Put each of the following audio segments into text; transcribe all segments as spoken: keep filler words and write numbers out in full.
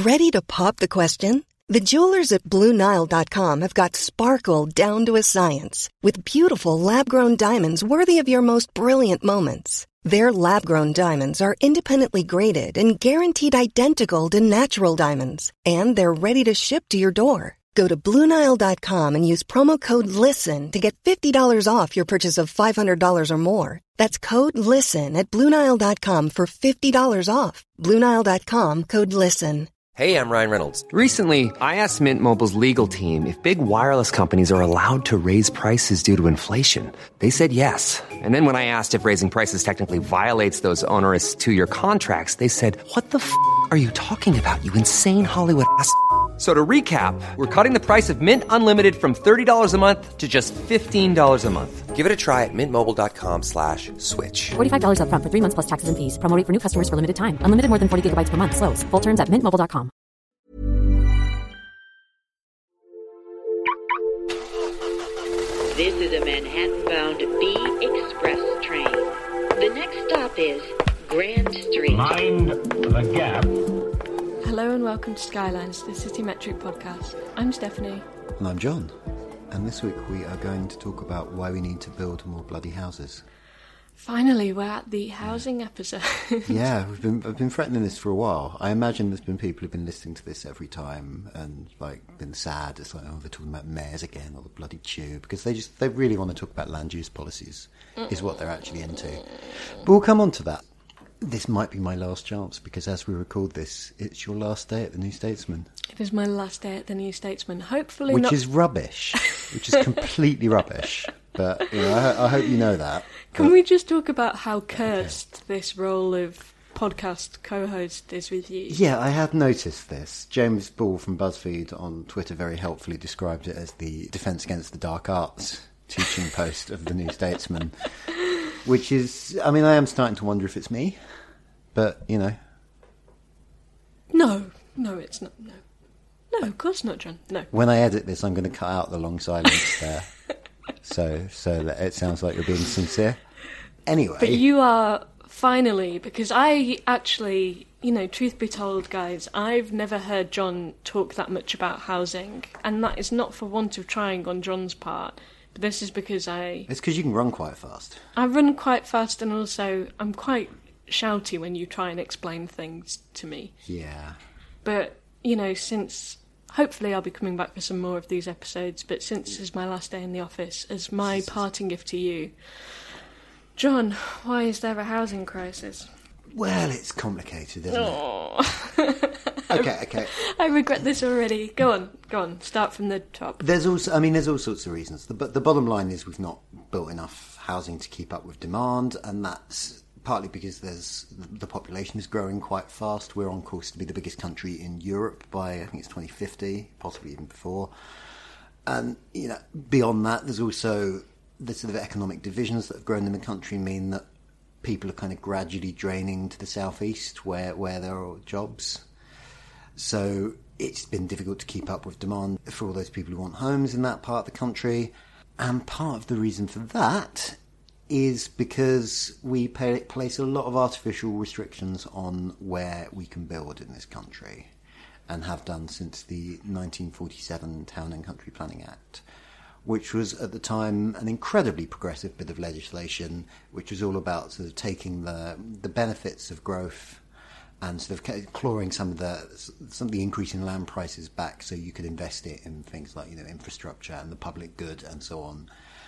Ready to pop the question? The jewelers at Blue Nile dot com have got sparkle down to a science with beautiful lab-grown diamonds worthy of your most brilliant moments. Their lab-grown diamonds are independently graded and guaranteed identical to natural diamonds, and they're ready to ship to your door. Go to Blue Nile dot com and use promo code LISTEN to get fifty dollars off your purchase of five hundred dollars or more. That's code LISTEN at Blue Nile dot com for fifty dollars off. Blue Nile dot com, code LISTEN. Hey, I'm Ryan Reynolds. Recently, I asked Mint Mobile's legal team if big wireless companies are allowed to raise prices due to inflation. They said yes. And then when I asked if raising prices technically violates those onerous two-year contracts, they said, what the f*** are you talking about, you insane Hollywood ass f- So to recap, we're cutting the price of Mint Unlimited from thirty dollars a month to just fifteen dollars a month. Give it a try at mintmobile.com slash switch. forty-five dollars up front for three months plus taxes and fees. Promo rate for new customers for limited time. Unlimited more than forty gigabytes per month. Slows full terms at mint mobile dot com. This is a Manhattan-bound B Express train. The next stop is Grand Street. Mind the gap. Hello and welcome to Skylines, the City Metric podcast. I'm Stephanie. And I'm John. And this week we are going to talk about why we need to build more bloody houses. Finally, we're at the housing yeah. episode. yeah, we've been I've been threatening this for a while. I imagine there's been people who've been listening to this every time and like been sad. It's like, oh, they're talking about mayors again or the bloody tube, because they just they really want to talk about land use policies is what they're actually into. But we'll come on to that. This might be my last chance, because as we record this, it's your last day at the New Statesman. It is my last day at the New Statesman. Hopefully Which not... is rubbish. Which is completely rubbish. But, you know, I, I hope you know that. Can but... we just talk about how cursed okay. this role of podcast co-host is with you? Yeah, I have noticed this. James Ball from BuzzFeed on Twitter very helpfully described it as the Defence Against the Dark Arts teaching post of the New Statesman. Which is, I mean, I am starting to wonder if it's me, but, you know. No, no, it's not, no. No, of course not, John, no. When I edit this, I'm going to cut out the long silence there, so so that it sounds like you're being sincere. Anyway. But you are, finally, because I actually, you know, truth be told, guys, I've never heard John talk that much about housing, and that is not for want of trying on John's part. But this is because I... It's because you can run quite fast. I run quite fast, and also I'm quite shouty when you try and explain things to me. Yeah. But, you know, since... Hopefully I'll be coming back for some more of these episodes, but since this is my last day in the office, as my parting gift to you... John, why is there a housing crisis? Well, it's complicated, isn't oh. it? okay, okay. I regret this already. Go on, go on. Start from the top. There's also, I mean, there's all sorts of reasons. The, the bottom line is we've not built enough housing to keep up with demand, and that's partly because there's the population is growing quite fast. We're on course to be the biggest country in Europe by, I think it's twenty fifty, possibly even before. And, you know, beyond that, there's also the sort of economic divisions that have grown in the country mean that people are kind of gradually draining to the southeast where, where there are jobs. So it's been difficult to keep up with demand for all those people who want homes in that part of the country. And part of the reason for that is because we pay, place a lot of artificial restrictions on where we can build in this country, and have done since the nineteen forty-seven Town and Country Planning Act, which was at the time an incredibly progressive bit of legislation, which was all about sort of taking the the benefits of growth and sort of clawing some of the some of the increase in land prices back, so you could invest it in things like, you know, infrastructure and the public good and so on.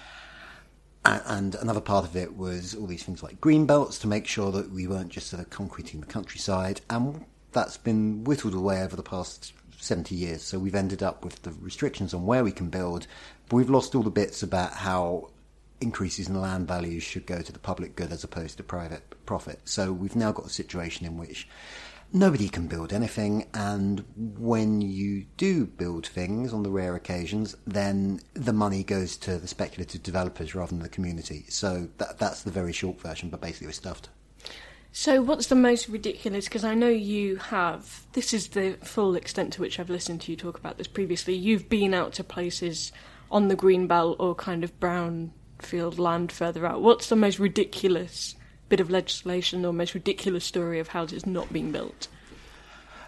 And another part of it was all these things like green belts to make sure that we weren't just sort of concreting the countryside, and that's been whittled away over the past seventy years. So we've ended up with the restrictions on where we can build, but we've lost all the bits about how increases in land values should go to the public good as opposed to private profit. So we've now got a situation in which nobody can build anything, and when you do build things on the rare occasions, then the money goes to the speculative developers rather than the community. So that, that's the very short version, but basically we're stuffed. So what's the most ridiculous, because I know you have, this is the full extent to which I've listened to you talk about this previously, you've been out to places on the green belt or kind of brownfield land further out. What's the most ridiculous bit of legislation or most ridiculous story of houses not being built?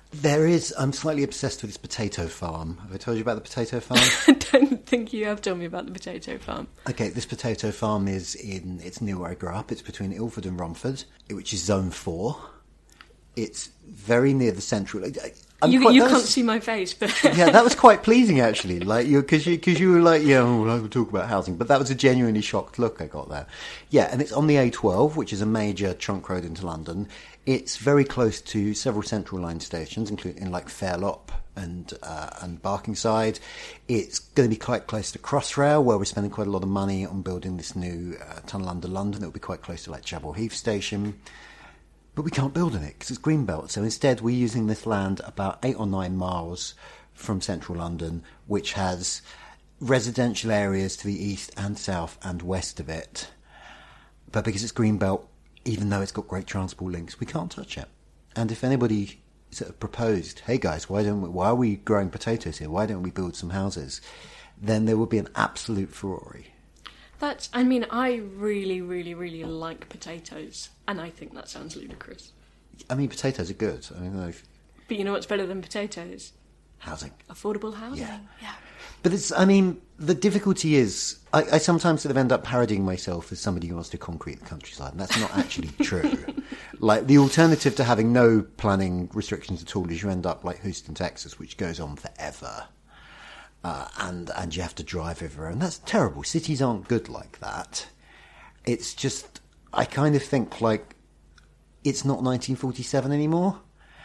There is. I'm slightly obsessed with this potato farm. Have I told you about the potato farm? I don't think you have told me about the potato farm. Okay, this potato farm is in. It's near where I grew up. It's between Ilford and Romford, which is Zone Four. It's very near the central. I'm you quite, you can't was, see my face, but yeah, that was quite pleasing actually. Like you, because you, because you were like, yeah, well, I will talk about housing, but that was a genuinely shocked look I got there. Yeah, and it's on the A twelve, which is a major trunk road into London. It's very close to several Central Line stations, including like Fairlop and uh, and Barkingside. It's going to be quite close to Crossrail, where we're spending quite a lot of money on building this new uh, tunnel under London. It'll be quite close to like Chapel Heath Station. But we can't build on it because it's Greenbelt. So instead we're using this land about eight or nine miles from central London, which has residential areas to the east and south and west of it. But because it's Greenbelt, even though it's got great transport links, we can't touch it. And if anybody sort of proposed, hey guys, why don't we, why are we growing potatoes here? Why don't we build some houses? Then there would be an absolute furore. That's, I mean, I really, really, really like potatoes, and I think that sounds ludicrous. I mean, potatoes are good. I mean, they've... But you know what's better than potatoes? Housing. Affordable housing. Yeah. yeah. But it's, I mean, the difficulty is, I, I sometimes sort of end up parodying myself as somebody who wants to concrete the countryside, and that's not actually true. Like, the alternative to having no planning restrictions at all is you end up like Houston, Texas, which goes on forever. Uh, and and you have to drive everywhere, and that's terrible. Cities aren't good like that. It's just, I kind of think like it's not nineteen forty-seven anymore,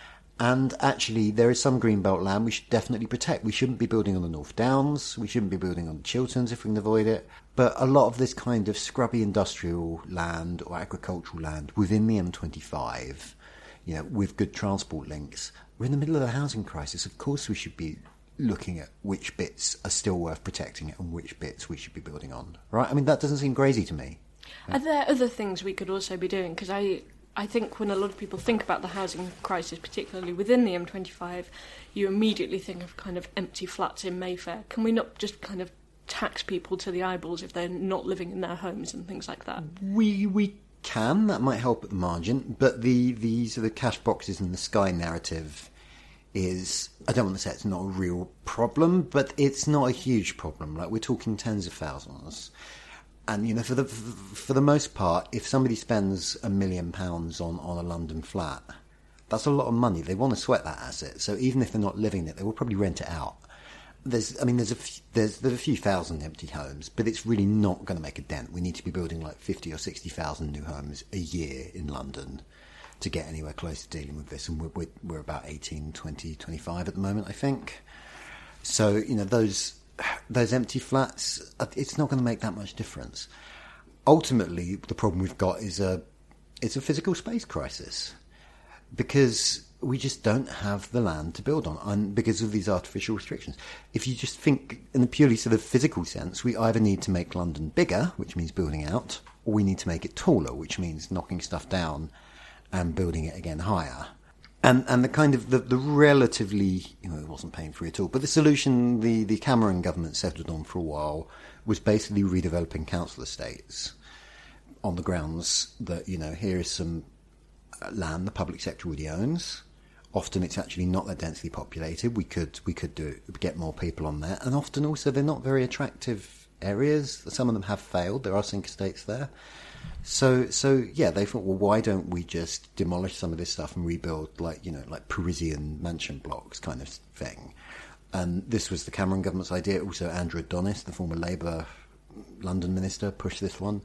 and actually there is some greenbelt land we should definitely protect. We shouldn't be building on the North Downs, we shouldn't be building on the Chilterns if we can avoid it, but a lot of this kind of scrubby industrial land or agricultural land within the M twenty-five, you know, with good transport links, we're in the middle of a housing crisis. Of course we should be looking at which bits are still worth protecting and which bits we should be building on, right? I mean, that doesn't seem crazy to me. Are there other things we could also be doing? Because I, I think when a lot of people think about the housing crisis, particularly within the M twenty-five, you immediately think of kind of empty flats in Mayfair. Can we not just kind of tax people to the eyeballs if they're not living in their homes and things like that? We we can. That might help at the margin. But the, the sort of cash boxes in the sky narrative is, I don't want to say it's not a real problem, but it's not a huge problem. Like, we're talking tens of thousands. And, you know, for the for the most part, if somebody spends a million pounds on, on a London flat, that's a lot of money. They want to sweat that asset. So even if they're not living in it, they will probably rent it out. There's, I mean, there's a few, there's there's a few thousand empty homes, but it's really not going to make a dent. We need to be building like fifty or sixty thousand new homes a year in London to get anywhere close to dealing with this, and we're, we're, we're about eighteen, twenty, twenty-five at the moment, I think. So, you know, those those empty flats, it's not going to make that much difference. Ultimately, the problem we've got is a it's a physical space crisis, because we just don't have the land to build on, and because of these artificial restrictions. If you just think in the purely sort of physical sense, we either need to make London bigger, which means building out, or we need to make it taller, which means knocking stuff down and building it again higher. And and the kind of, the, the relatively, you know, it wasn't pain-free at all, but the solution the, the Cameron government settled on for a while was basically redeveloping council estates on the grounds that, you know, here is some land the public sector already owns. Often it's actually not that densely populated. We could we could do get more people on there. And often also they're not very attractive areas. Some of them have failed. There are sink estates there. So, so yeah, they thought, well, why don't we just demolish some of this stuff and rebuild, like, you know, like Parisian mansion blocks kind of thing. And this was the Cameron government's idea. Also, Andrew Adonis, the former Labour London minister, pushed this one.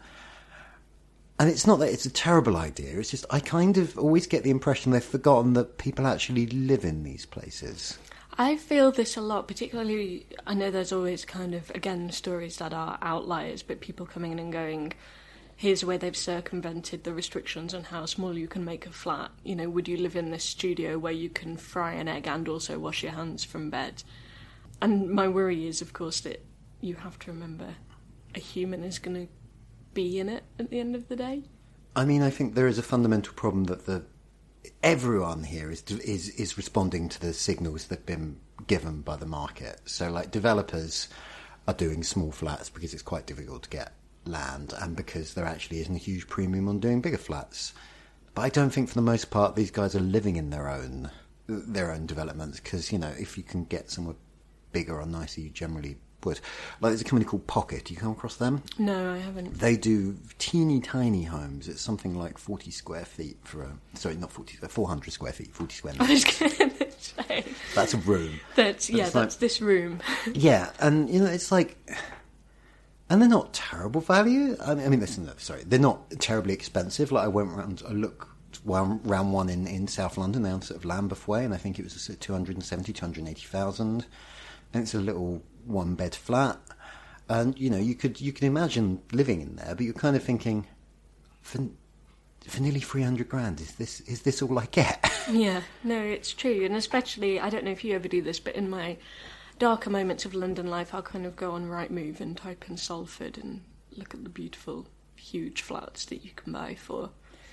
And it's not that it's a terrible idea. It's just I kind of always get the impression they've forgotten that people actually live in these places. I feel this a lot, particularly, I know there's always kind of, again, stories that are outliers, but people coming in and going, here's where they've circumvented the restrictions on how small you can make a flat. You know, would you live in this studio where you can fry an egg and also wash your hands from bed? And my worry is, of course, that you have to remember a human is going to be in it at the end of the day. I mean, I think there is a fundamental problem that the everyone here is is is responding to the signals that have been given by the market. So, like, developers are doing small flats because it's quite difficult to get land, and because there actually isn't a huge premium on doing bigger flats. But I don't think for the most part these guys are living in their own their own developments because, you know, if you can get somewhere bigger or nicer, you generally would. Like, there's a company called Pocket. You come across them? No, I haven't. They do teeny tiny homes. It's something like forty square feet for a... Sorry, not forty, four hundred square feet, forty square meters. I was going to say... That's a room. That's, yeah, that's that's like, this room. Yeah, and, you know, it's like... And they're not terrible value. I mean, I mean listen, no, sorry, they're not terribly expensive. Like, I went around, I looked round one in, in South London, down sort of Lambeth Way, and I think it was two hundred seventy, two hundred eighty thousand. And it's a little one-bed flat. And, you know, you could you can imagine living in there, but you're kind of thinking, for, for nearly three hundred grand, is this is this all I get? Yeah, no, it's true. And especially, I don't know if you ever do this, but in my darker moments of London life, I'll kind of go on Rightmove and type in Salford and look at the beautiful, huge flats that you can buy for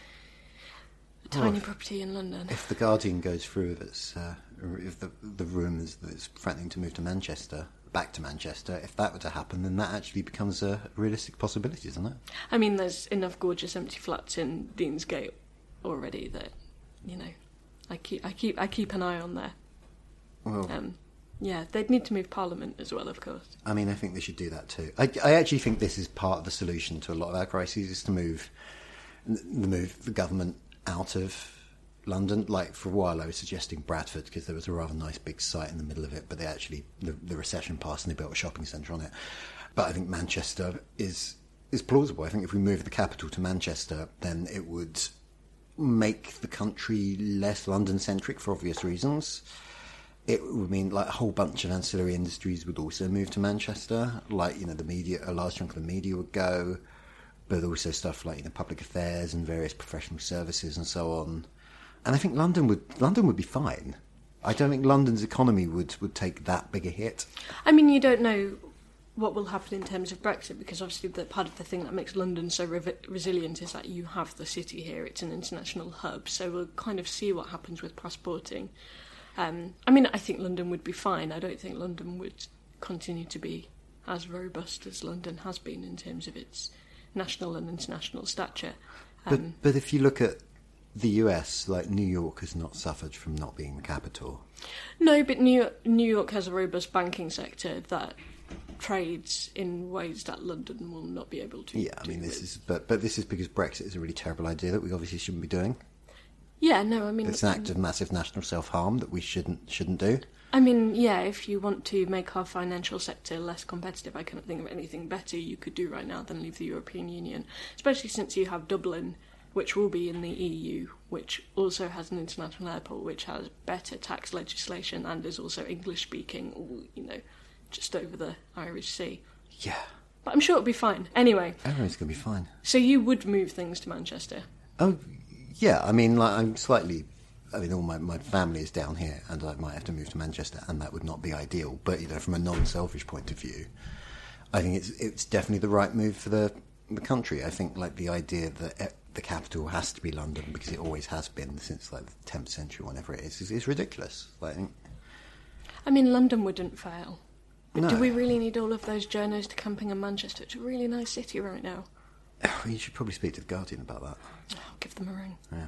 a tiny well, if, property in London. If The Guardian goes through that's, uh, if the the rumours that it's threatening to move to Manchester, back to Manchester, if that were to happen, then that actually becomes a realistic possibility, isn't it? I mean, there's enough gorgeous empty flats in Deansgate already that, you know, I keep I keep I keep an eye on there. Well, um, yeah, they'd need to move Parliament as well, of course. I mean, I think they should do that too. I, I actually think this is part of the solution to a lot of our crises, is to move the move the government out of London. Like, for a while I was suggesting Bradford because there was a rather nice big site in the middle of it, but they actually the, the recession passed and they built a shopping centre on it. But I think Manchester is is plausible. I think if we move the capital to Manchester, then it would make the country less London centric for obvious reasons. It would mean, like, a whole bunch of ancillary industries would also move to Manchester. Like, you know, the media, a large chunk of the media would go, but also stuff like, you know, public affairs and various professional services and so on. And I think London would London would be fine. I don't think London's economy would, would take that big a hit. I mean, you don't know what will happen in terms of Brexit, because obviously the part of the thing that makes London so re- resilient is that you have the city here. It's an international hub, so we'll kind of see what happens with passporting. Um, I mean, I think London would be fine. I don't think London would continue to be as robust as London has been in terms of its national and international stature. Um, but, but if you look at the U S, like, New York has not suffered from not being the capital. No, but New York, New York has a robust banking sector that trades in ways that London will not be able to. Yeah, I mean, this with. is, but but this is because Brexit is a really terrible idea that we obviously shouldn't be doing. Yeah, no, I mean, it's an act of massive national self-harm that we shouldn't shouldn't do. I mean, yeah, if you want to make our financial sector less competitive, I can't think of anything better you could do right now than leave the European Union, especially since you have Dublin, which will be in the E U, which also has an international airport, which has better tax legislation and is also English-speaking, or, you know, just over the Irish Sea. Yeah. But I'm sure it'll be fine. Anyway. Everything's going to be fine. So you would move things to Manchester? Oh, yeah. I mean, like, I'm slightly... I mean, all my, my family is down here, and I might have to move to Manchester, and that would not be ideal. But, you know, from a non-selfish point of view, I think it's it's definitely the right move for the the country. I think, like, the idea that the capital has to be London, because it always has been since, like, the tenth century, whatever it is, is, is ridiculous. Like, I think... I mean, London wouldn't fail. But no. Do we really need all of those journos to camping in Manchester? It's a really nice city right now. Oh, you should probably speak to The Guardian about that. I'll give them a ring. Yeah.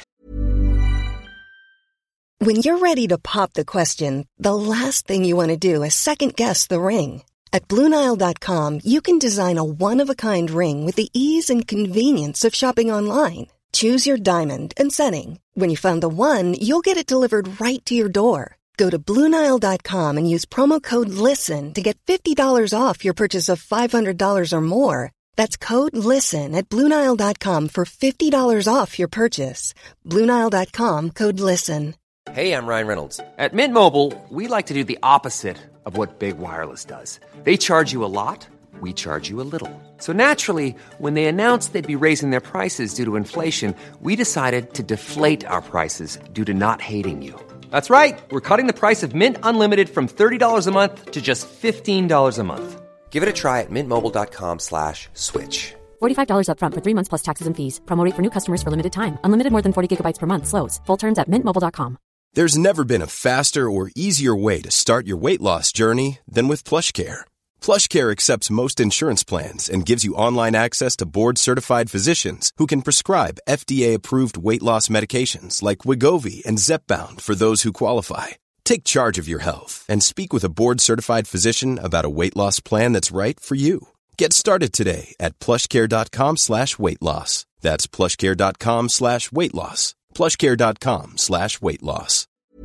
When you're ready to pop the question, the last thing you want to do is second-guess the ring. At Blue Nile dot com, you can design a one-of-a-kind ring with the ease and convenience of shopping online. Choose your diamond and setting. When you find the one, you'll get it delivered right to your door. Go to Blue Nile dot com and use promo code LISTEN to get fifty dollars off your purchase of five hundred dollars or more. That's code LISTEN at Blue Nile dot com for fifty dollars off your purchase. Blue Nile dot com, code LISTEN. Hey, I'm Ryan Reynolds. At Mint Mobile, we like to do the opposite of what Big Wireless does. They charge you a lot, we charge you a little. So naturally, when they announced they'd be raising their prices due to inflation, we decided to deflate our prices due to not hating you. That's right. We're cutting the price of Mint Unlimited from thirty dollars a month to just fifteen dollars a month. Give it a try at mintmobile.com slash switch. forty-five dollars up front for three months plus taxes and fees. Promo rate for new customers for limited time. Unlimited more than forty gigabytes per month. Slows full terms at mint mobile dot com. There's never been a faster or easier way to start your weight loss journey than with PlushCare. PlushCare accepts most insurance plans and gives you online access to board-certified physicians who can prescribe F D A-approved weight loss medications like Wegovy and Zepbound for those who qualify. Take charge of your health and speak with a board-certified physician about a weight loss plan that's right for you. Get started today at plushcare.com slash weight loss. That's plushcare.com slash weight loss. plushcare.com slash weight loss.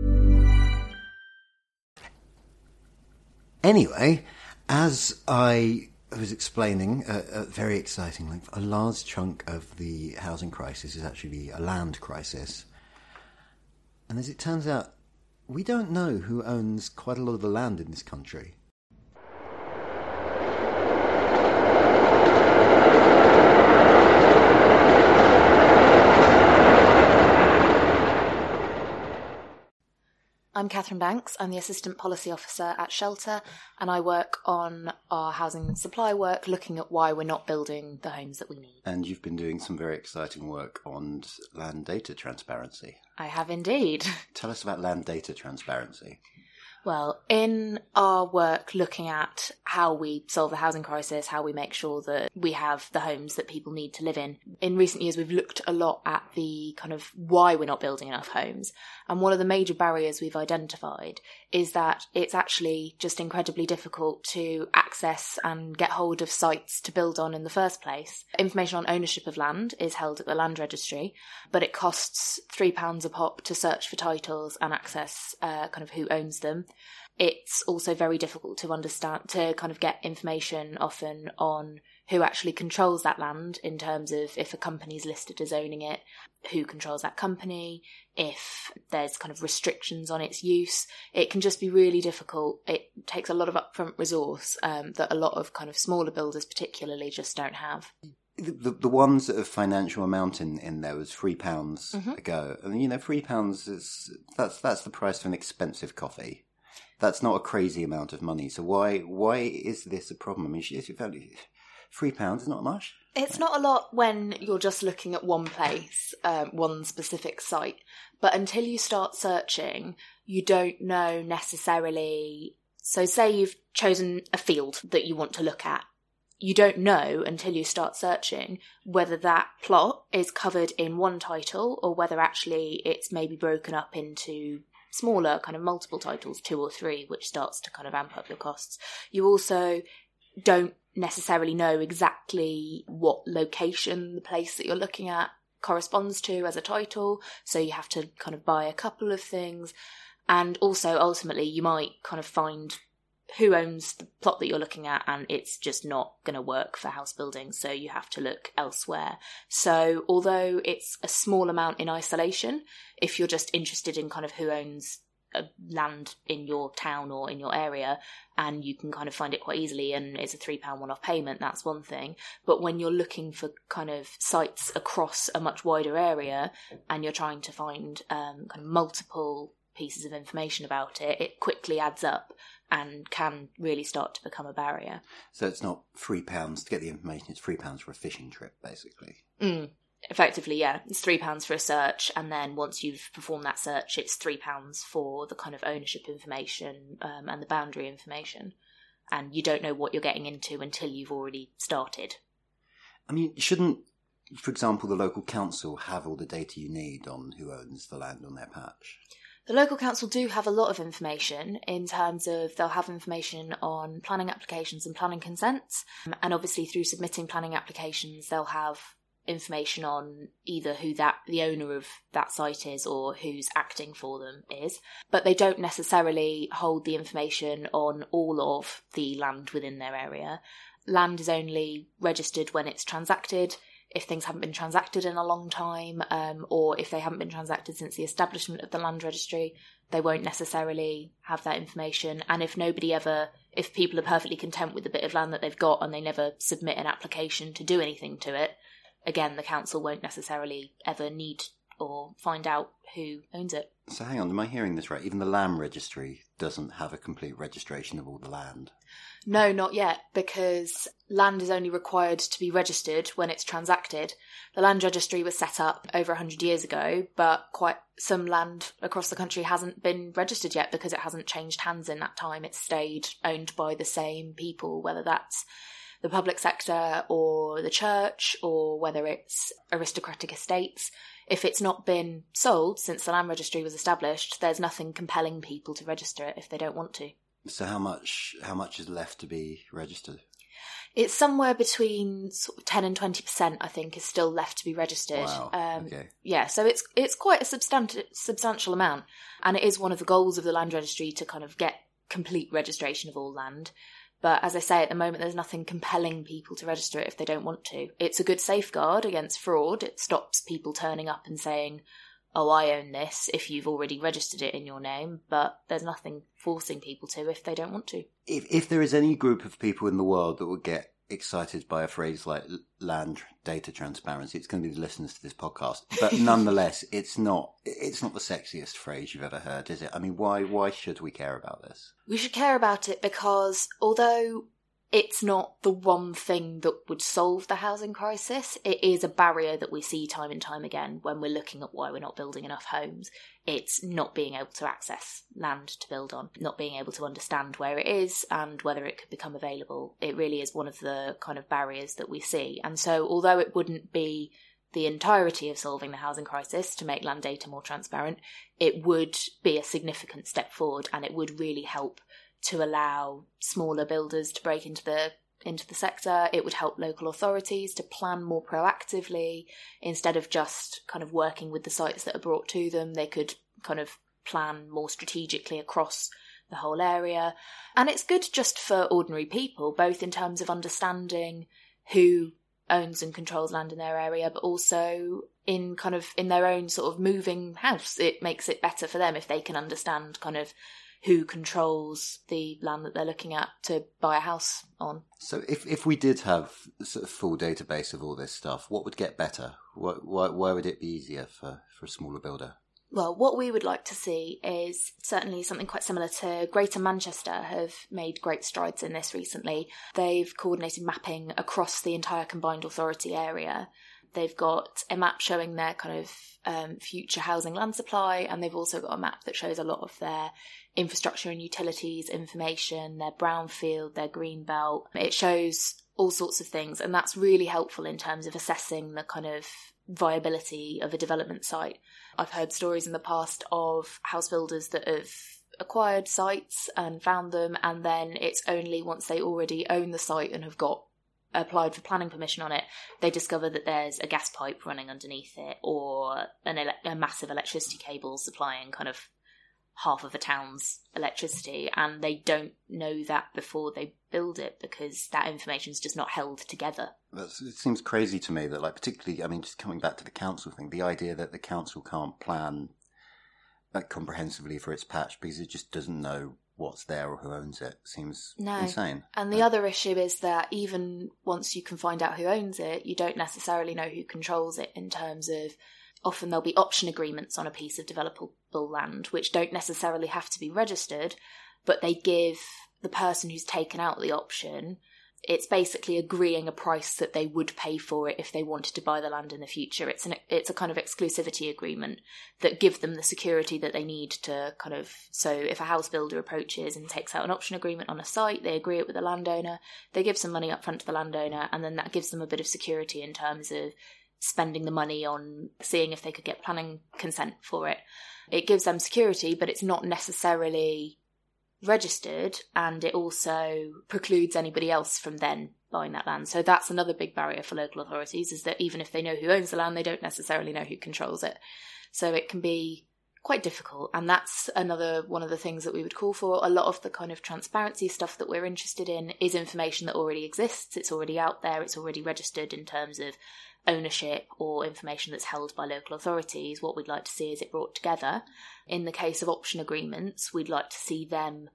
Anyway, as I was explaining, uh, uh, very excitingly, a large chunk of the housing crisis is actually a land crisis. And as it turns out, we don't know who owns quite a lot of the land in this country. I'm Catherine Banks. I'm the Assistant Policy Officer at Shelter, and I work on our housing supply work, looking at why we're not building the homes that we need. And you've been doing some very exciting work on land data transparency. I have indeed. Tell us about land data transparency. Well, in our work looking at how we solve the housing crisis, how we make sure that we have the homes that people need to live in, in recent years we've looked a lot at the kind of why we're not building enough homes. And one of the major barriers we've identified is that it's actually just incredibly difficult to access and get hold of sites to build on in the first place. Information on ownership of land is held at the Land Registry, but it costs three pounds a pop to search for titles and access uh, kind of who owns them. It's also very difficult to understand, to kind of get information often on who actually controls that land in terms of if a company's listed as owning it, who controls that company, if there's kind of restrictions on its use. It can just be really difficult. It takes a lot of upfront resource um, that a lot of kind of smaller builders particularly just don't have. The, the, the ones that have financial amount in, in there was three pounds mm-hmm. a go. And, you know, three pounds is, that's, that's the price of an expensive coffee. That's not a crazy amount of money. So why why is this a problem? I mean, three pounds is not much. It's not a lot when you're just looking at one place, um, one specific site. But until you start searching, you don't know necessarily. So say you've chosen a field that you want to look at. You don't know until you start searching whether that plot is covered in one title or whether actually it's maybe broken up into smaller kind of multiple titles, two or three, which starts to kind of amp up your costs. You also don't necessarily know exactly what location the place that you're looking at corresponds to as a title, so you have to kind of buy a couple of things. And also, ultimately, you might kind of find who owns the plot that you're looking at, and it's just not going to work for house building, so you have to look elsewhere. So although it's a small amount in isolation, if you're just interested in kind of who owns a land in your town or in your area, and you can kind of find it quite easily and it's a three pound one-off payment, that's one thing. But when you're looking for kind of sites across a much wider area and you're trying to find um, kind of multiple pieces of information about it, it quickly adds up and can really start to become a barrier. So it's not three pounds to get the information, it's three pounds for a fishing trip, basically. Mm. Effectively, yeah. It's three pounds for a search, and then once you've performed that search, it's three pounds for the kind of ownership information um, and the boundary information. And you don't know what you're getting into until you've already started. I mean, shouldn't, for example, the local council have all the data you need on who owns the land on their patch? The local council do have a lot of information in terms of they'll have information on planning applications and planning consents. And obviously through submitting planning applications, they'll have information on either who that the owner of that site is or who's acting for them is. But they don't necessarily hold the information on all of the land within their area. Land is only registered when it's transacted. If things haven't been transacted in a long time, um, or if they haven't been transacted since the establishment of the land registry, they won't necessarily have that information. And if nobody ever, if people are perfectly content with the bit of land that they've got and they never submit an application to do anything to it, again, the council won't necessarily ever need or find out who owns it. So hang on, am I hearing this right? Even the land registry doesn't have a complete registration of all the land? No, not yet, because land is only required to be registered when it's transacted. The land registry was set up over one hundred years ago, but quite some land across the country hasn't been registered yet because it hasn't changed hands in that time. It's stayed owned by the same people, whether that's the public sector or the church, or whether it's aristocratic estates. If it's not been sold since the land registry was established, there's nothing compelling people to register it if they don't want to. So how much how much is left to be registered? It's somewhere between sort of ten and twenty percent, I think, is still left to be registered. Wow. Um, okay. Yeah, so it's it's quite a substant- substantial amount, and it is one of the goals of the land registry to kind of get complete registration of all land. But as I say, at the moment, there's nothing compelling people to register it if they don't want to. It's a good safeguard against fraud. It stops people turning up and saying, oh, I own this, if you've already registered it in your name, but there's nothing forcing people to if they don't want to. If, if there is any group of people in the world that would get excited by a phrase like land data transparency, it's going to be the listeners to this podcast. But nonetheless, it's not it's not the sexiest phrase you've ever heard, is it? I mean, why why should we care about this? We should care about it because although it's not the one thing that would solve the housing crisis, it is a barrier that we see time and time again when we're looking at why we're not building enough homes. It's not being able to access land to build on, not being able to understand where it is and whether it could become available. It really is one of the kind of barriers that we see. And so although it wouldn't be the entirety of solving the housing crisis to make land data more transparent, it would be a significant step forward, and it would really help to allow smaller builders to break into the into the sector. It would help local authorities to plan more proactively instead of just kind of working with the sites that are brought to them. They could kind of plan more strategically across the whole area. And it's good just for ordinary people, both in terms of understanding who owns and controls land in their area, but also in kind of in their own sort of moving house. It makes it better for them if they can understand kind of who controls the land that they're looking at to buy a house on. So if, if we did have a sort of full database of all this stuff, what would get better? Why, why, why would it be easier for, for a smaller builder? Well, what we would like to see is certainly something quite similar to Greater Manchester have made great strides in this recently. They've coordinated mapping across the entire combined authority area. They've got a map showing their kind of um, future housing land supply, and they've also got a map that shows a lot of their infrastructure and utilities information, their brownfield, their green belt. It shows all sorts of things, and that's really helpful in terms of assessing the kind of viability of a development site. I've heard stories in the past of house builders that have acquired sites and found them, and then it's only once they already own the site and have got applied for planning permission on it, they discover that there's a gas pipe running underneath it, or an ele- a massive electricity cable supplying kind of half of a town's electricity, and they don't know that before they build it because that information's just not held together. That's, it seems crazy to me that, like, particularly, I mean, just coming back to the council thing, the idea that the council can't plan like comprehensively for its patch because it just doesn't know what's there or who owns it seems no. insane. And the other issue is that even once you can find out who owns it, you don't necessarily know who controls it, in terms of often there'll be option agreements on a piece of developable land which don't necessarily have to be registered, but they give the person who's taken out the option, it's basically agreeing a price that they would pay for it if they wanted to buy the land in the future. It's an it's a kind of exclusivity agreement that give them the security that they need to kind of, so if a house builder approaches and takes out an option agreement on a site, they agree it with the landowner, they give some money up front to the landowner, and then that gives them a bit of security in terms of spending the money on seeing if they could get planning consent for it. It gives them security, but it's not necessarily registered, and it also precludes anybody else from then buying that land. So that's another big barrier for local authorities, is that even if they know who owns the land, they don't necessarily know who controls it. So it can be quite difficult, and that's another one of the things that we would call for. A lot of the kind of transparency stuff that we're interested in is information that already exists, it's already out there, it's already registered in terms of ownership or information that's held by local authorities. What we'd like to see is it brought together. In the case of option agreements, we'd like to see them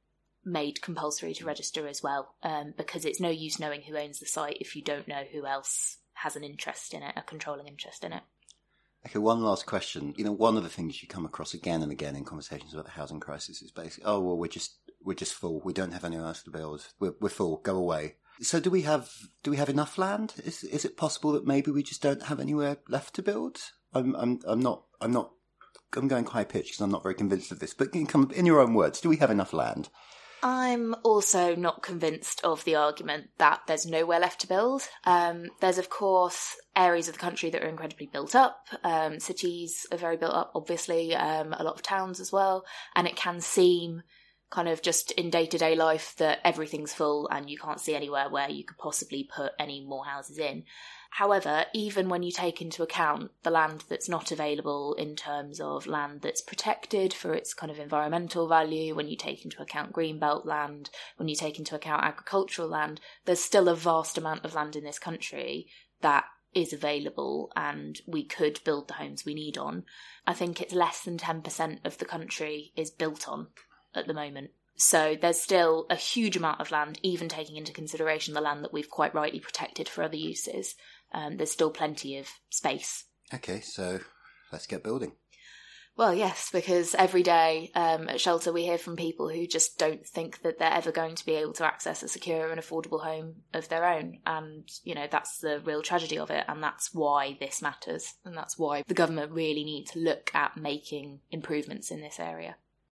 made compulsory to register as well, um, because it's no use knowing who owns the site if you don't know who else has an interest in it, a controlling interest in it. Okay, one last question. You know, one of the things you come across again and again in conversations about the housing crisis is basically, oh, well, we're just we're just full. We don't have anywhere else to build. We're, we're full. Go away. So do we have do we have enough land? Is is it possible that maybe we just don't have anywhere left to build? I'm I'm I'm not I'm not I'm going high pitch because I'm not very convinced of this. But can you come in your own words? Do we have enough land? I'm also not convinced of the argument that there's nowhere left to build. Um, there's, of course, areas of the country that are incredibly built up. Um, cities are very built up, obviously, um, a lot of towns as well. And it can seem kind of just in day-to-day life that everything's full and you can't see anywhere where you could possibly put any more houses in. However, even when you take into account the land that's not available in terms of land that's protected for its kind of environmental value, when you take into account greenbelt land, when you take into account agricultural land, there's still a vast amount of land in this country that is available and we could build the homes we need on. I think it's less than ten percent of the country is built on at the moment. So there's still a huge amount of land, even taking into consideration the land that we've quite rightly protected for other uses. Um, there's still plenty of space. Okay, so let's get building. Well, yes, because every day um, at Shelter we hear from people who just don't think that they're ever going to be able to access a secure and affordable home of their own. And, you know, that's the real tragedy of it. And that's why this matters. And that's why the government really need to look at making improvements in this area.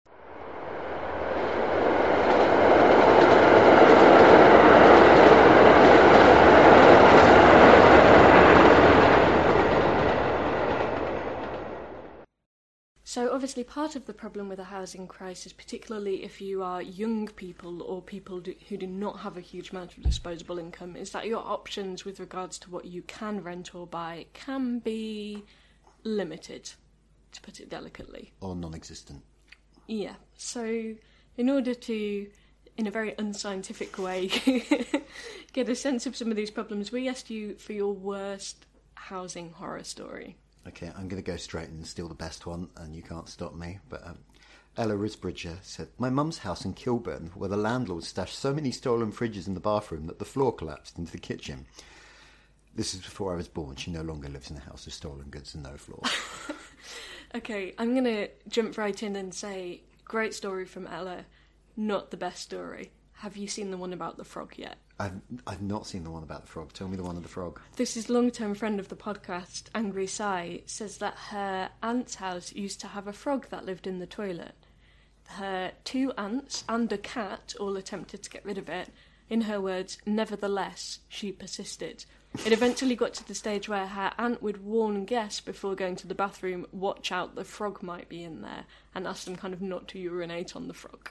So obviously part of the problem with a housing crisis, particularly if you are young people or people do, who do not have a huge amount of disposable income, is that your options with regards to what you can rent or buy can be limited, to put it delicately. Or non-existent. Yeah. So in order to, in a very unscientific way, get a sense of some of these problems, we asked you for your worst housing horror story. Okay, I'm going to go straight and steal the best one, and you can't stop me. But um, Ella Risbridger said, my mum's house in Kilburn, where the landlord stashed so many stolen fridges in the bathroom that the floor collapsed into the kitchen. This is before I was born. She no longer lives in a house of stolen goods and no floor. Okay, I'm going to jump right in and say, great story from Ella, not the best story. Have you seen the one about the frog yet? I've, I've not seen the one about the frog. Tell me the one of the frog. This is long-term friend of the podcast, Angry Sai, says that her aunt's house used to have a frog that lived in the toilet. Her two aunts and a cat all attempted to get rid of it. In her words, nevertheless, she persisted. It eventually got to the stage where her aunt would warn guests before going to the bathroom, watch out, the frog might be in there, and ask them kind of not to urinate on the frog.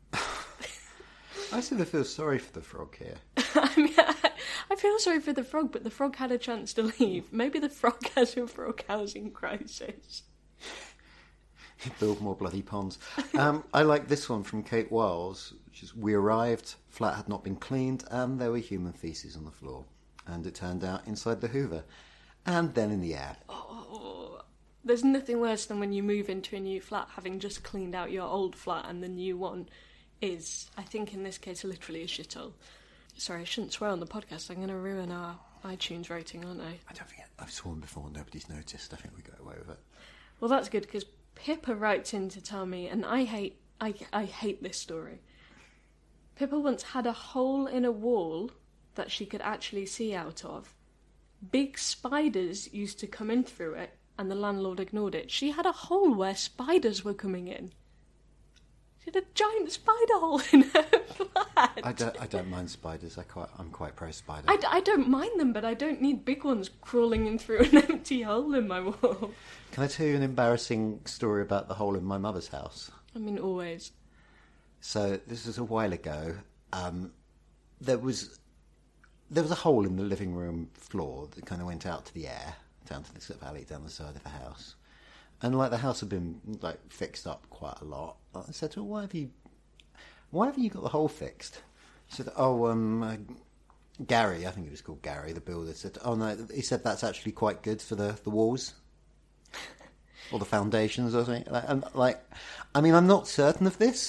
I sort of feel sorry for the frog here. I mean, I, I feel sorry for the frog, but the frog had a chance to leave. Maybe the frog has a frog housing crisis. Build more bloody ponds. Um, I like this one from Kate Wiles, which is, we arrived, flat had not been cleaned, and there were human faeces on the floor. And it turned out inside the Hoover. And then in the air. Oh, there's nothing worse than when you move into a new flat, having just cleaned out your old flat, and the new one is, I think in this case, literally a shithole. Sorry, I shouldn't swear on the podcast. I'm going to ruin our iTunes rating, aren't I? I don't think I've sworn before. Nobody's noticed. I think we got away with it. Well, that's good, because Pippa writes in to tell me, and I hate, I, I hate this story. Pippa once had a hole in a wall that she could actually see out of. Big spiders used to come in through it, and the landlord ignored it. She had a hole where spiders were coming in. She had a giant spider hole in her flat. I don't, I don't mind spiders. I quite, I'm quite pro-spider. I, I don't mind them, but I don't need big ones crawling in through an empty hole in my wall. Can I tell you an embarrassing story about the hole in my mother's house? I mean, always. So, this was a while ago. Um, there was there was a hole in the living room floor that kind of went out to the air, down to the sort of alley down the side of the house. And like the house had been like fixed up quite a lot. I said to her, "Why have you, why haven't you got the hole fixed?" She said, "Oh, um, uh, Gary, I think it was called Gary, the builder, said, oh no, he said that's actually quite good for the, the walls or the foundations or something." And like, I mean, I'm not certain of this,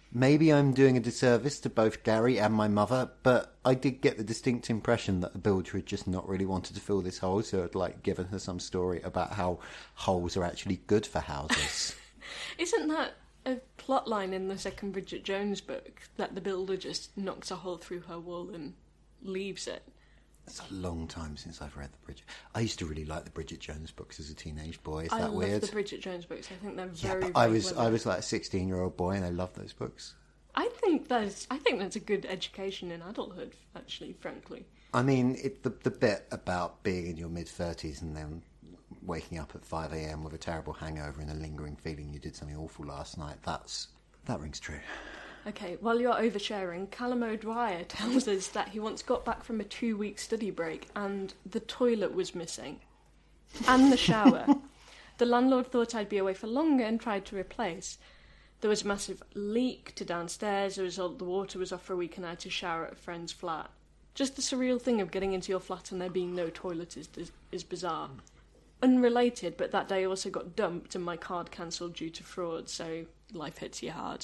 Maybe I'm doing a disservice to both Gary and my mother, but I did get the distinct impression that the builder had just not really wanted to fill this hole, so I'd like given her some story about how holes are actually good for houses. Isn't that a plot line in the second Bridget Jones book, that the builder just knocks a hole through her wall and leaves it? It's a long time since I've read the Bridget... I used to really like the Bridget Jones books as a teenage boy. Is I that weird? I love the Bridget Jones books. I think they're very, yeah, but very I was well I was like a sixteen-year-old boy and I loved those books. I think that's I think that's a good education in adulthood, actually, frankly. I mean, it, the the bit about being in your mid-thirties and then waking up at five a.m. with a terrible hangover and a lingering feeling you did something awful last night, that's that rings true. Okay, while you're oversharing, Callum O'Dwyer tells us that he once got back from a two-week study break and the toilet was missing. And the shower. The landlord thought I'd be away for longer and tried to replace. There was a massive leak to downstairs. As a result, the water was off for a week and I had to shower at a friend's flat. Just the surreal thing of getting into your flat and there being no toilet is, is, is bizarre. Unrelated, but that day I also got dumped and my card cancelled due to fraud, so life hits you hard.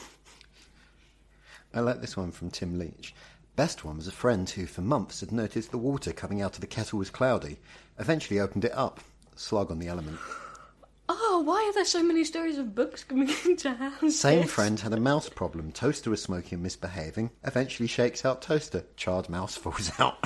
I like this one from Tim Leach. Best one was a friend who, for months, had noticed the water coming out of the kettle was cloudy. Eventually opened it up. Slug on the element. Oh, why are there so many stories of books coming into houses? Same friend had a mouse problem. Toaster was smoky and misbehaving. Eventually shakes out toaster. Charred mouse falls out.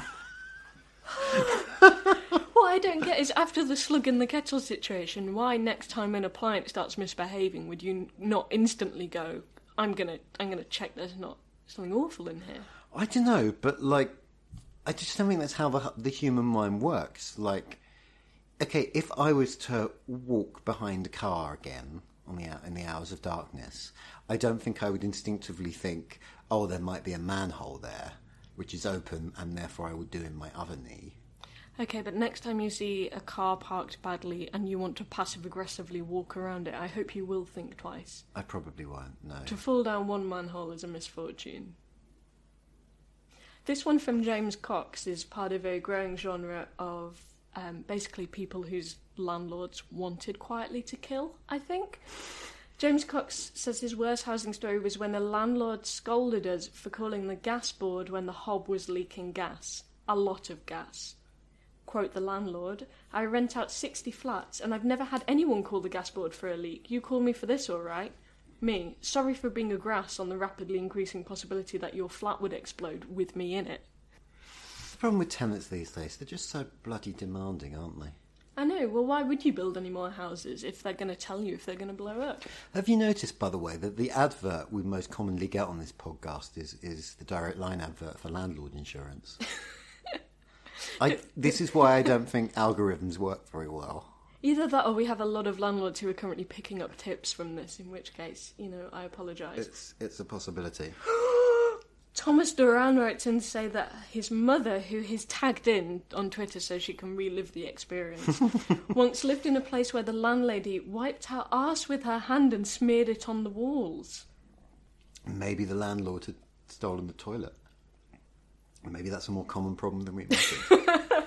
What I don't get is, after the slug in the kettle situation, why next time an appliance starts misbehaving would you not instantly go, I'm gonna, I'm gonna check there's not something awful in here? I don't know, but like, I just don't think that's how the the human mind works. Like, okay, if I was to walk behind a car again on the in the hours of darkness, I don't think I would instinctively think, oh, there might be a manhole there, which is open, and therefore I would do in my other knee. Okay, but next time you see a car parked badly and you want to passive-aggressively walk around it, I hope you will think twice. I probably won't, no. To fall down one manhole is a misfortune. This one from James Cox is part of a growing genre of um, basically people whose landlords wanted quietly to kill, I think. James Cox says his worst housing story was when a landlord scolded us for calling the gas board when the hob was leaking gas. A lot of gas. Quote the landlord, I rent out sixty flats and I've never had anyone call the gas board for a leak. You call me for this, all right? Me, sorry for being a grass on the rapidly increasing possibility that your flat would explode with me in it. The problem with tenants these days, they're just so bloody demanding, aren't they? I know, well, why would you build any more houses if they're going to tell you if they're going to blow up? Have you noticed, by the way, that the advert we most commonly get on this podcast is, is the Direct Line advert for landlord insurance? I, this is why I don't think algorithms work very well. Either that or we have a lot of landlords who are currently picking up tips from this, in which case, you know, I apologise. It's it's a possibility. Thomas Duran writes in to say that his mother, who he's tagged in on Twitter so she can relive the experience, once lived in a place where the landlady wiped her arse with her hand and smeared it on the walls. Maybe the landlord had stolen the toilet. Maybe that's a more common problem than we imagine.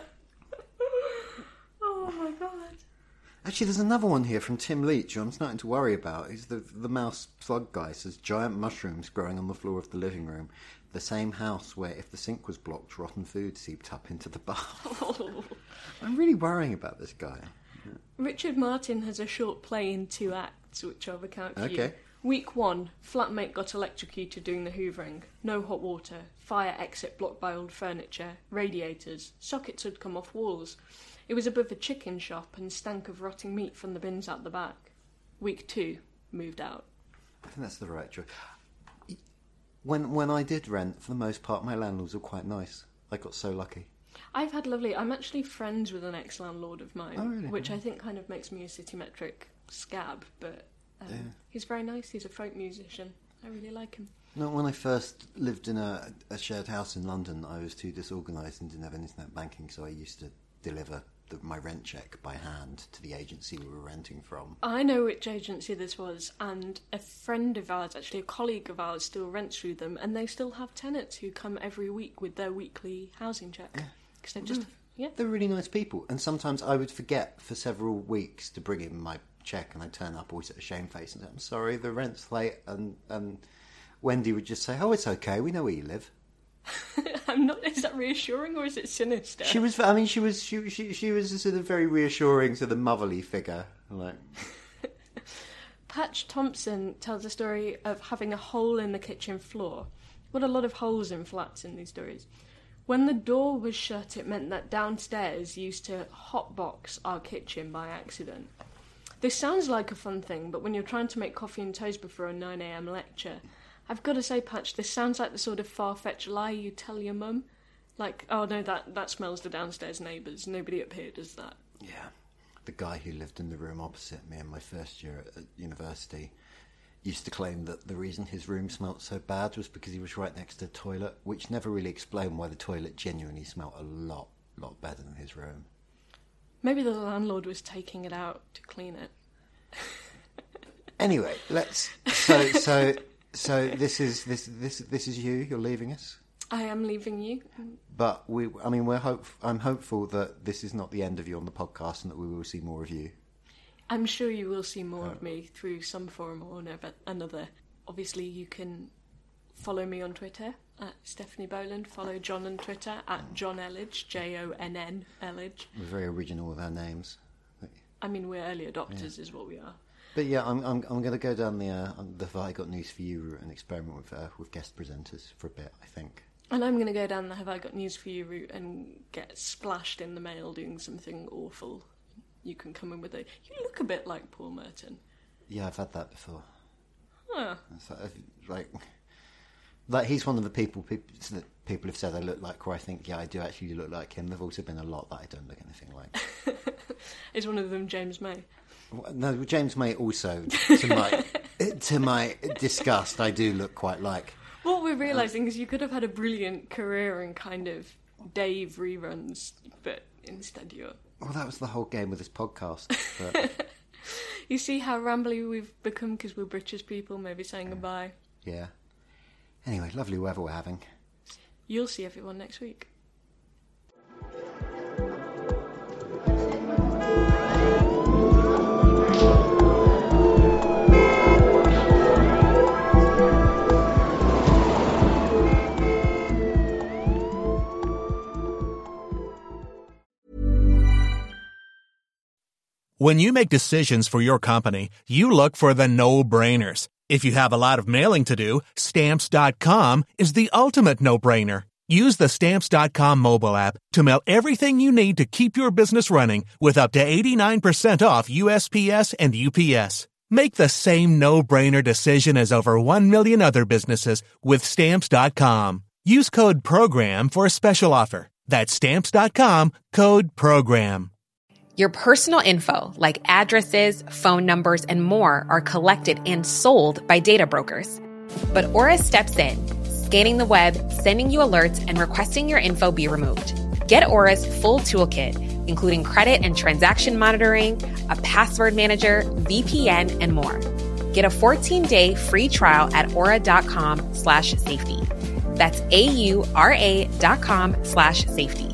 Oh my god. Actually, there's another one here from Tim Leach who I'm starting to worry about. He's the, the mouse slug guy. Says giant mushrooms growing on the floor of the living room. The same house where if the sink was blocked, rotten food seeped up into the bath. Oh. I'm really worrying about this guy. Yeah. Richard Martin has a short play in two acts, which I'll recount for okay. you. Week one, flatmate got electrocuted doing the hoovering. No hot water. Fire exit blocked by old furniture. Radiators. Sockets had come off walls. It was above a chicken shop and stank of rotting meat from the bins out the back. Week two, moved out. I think that's the right choice. When when I did rent, for the most part, my landlords were quite nice. I got so lucky. I've had lovely... I'm actually friends with an ex-landlord of mine, oh, really? which I think kind of makes me a Citymetric scab, but um, yeah. He's very nice. He's a folk musician. I really like him. No, when I first lived in a, a shared house in London, I was too disorganised and didn't have internet banking, so I used to deliver the, my rent check by hand to the agency we were renting from. I know which agency this was, and a friend of ours, actually a colleague of ours, still rents through them, and they still have tenants who come every week with their weekly housing check. Yeah. Because they're just... Yeah. They're really nice people, and sometimes I would forget for several weeks to bring in my check, and I'd turn up always at a shame face and say, I'm sorry, the rent's late, and, and Wendy would just say, "Oh, it's okay. We know where you live." I'm not. Is that reassuring or is it sinister? She was. I mean, she was. She she she was a sort of very reassuring, sort of motherly figure. Like Patch Thompson tells a story of having a hole in the kitchen floor. What a lot of holes in flats in these stories. When the door was shut, it meant that downstairs used to hotbox our kitchen by accident. This sounds like a fun thing, but when you're trying to make coffee and toast before a nine a.m. lecture, I've got to say, Patch, this sounds like the sort of far-fetched lie you tell your mum. Like, oh no, that, that smells the downstairs neighbours. Nobody up here does that. Yeah. The guy who lived in the room opposite me in my first year at university used to claim that the reason his room smelt so bad was because he was right next to the toilet, which never really explained why the toilet genuinely smelt a lot, lot better than his room. Maybe the landlord was taking it out to clean it. Anyway, let's... So, so... So this is this this this is you. You're leaving us. I am leaving you. But we, I mean, we're hope. I'm hopeful that this is not the end of you on the podcast, and that we will see more of you. I'm sure you will see more oh. of me through some form or another. Obviously, you can follow me on Twitter at Stephanie Boland. Follow John on Twitter at John Elledge, J O N N Elledge. We're very original with our names. I mean, we're early adopters, yeah. is what we are. But yeah, I'm I'm I'm going to go down the uh, the Have I Got News for You route and experiment with uh, with guest presenters for a bit, I think. And I'm going to go down the Have I Got News for You route and get splashed in the mail doing something awful. You can come in with a... You look a bit like Paul Merton. Yeah, I've had that before. Huh. So, like, like he's one of the people people, that people have said I look like, or I think, yeah, I do actually look like him. There've also been a lot that I don't look anything like. Is one of them James May? No, James May also, to my to my disgust, I do look quite like. What we're realising um, is you could have had a brilliant career in kind of Dave reruns, but instead you're... Well, that was the whole game with this podcast. But... You see how rambly we've become because we're British people, maybe saying yeah. goodbye. Yeah. Anyway, lovely weather we're having. You'll see everyone next week. When you make decisions for your company, you look for the no-brainers. If you have a lot of mailing to do, Stamps dot com is the ultimate no-brainer. Use the Stamps dot com mobile app to mail everything you need to keep your business running with up to eighty-nine percent off U S P S and U P S. Make the same no-brainer decision as over one million other businesses with Stamps dot com. Use code PROGRAM for a special offer. That's Stamps dot com, code PROGRAM. Your personal info, like addresses, phone numbers, and more, are collected and sold by data brokers. But Aura steps in, scanning the web, sending you alerts, and requesting your info be removed. Get Aura's full toolkit, including credit and transaction monitoring, a password manager, V P N, and more. Get a fourteen-day free trial at aura.com slash safety. That's A-U-R-A dot com slash safety.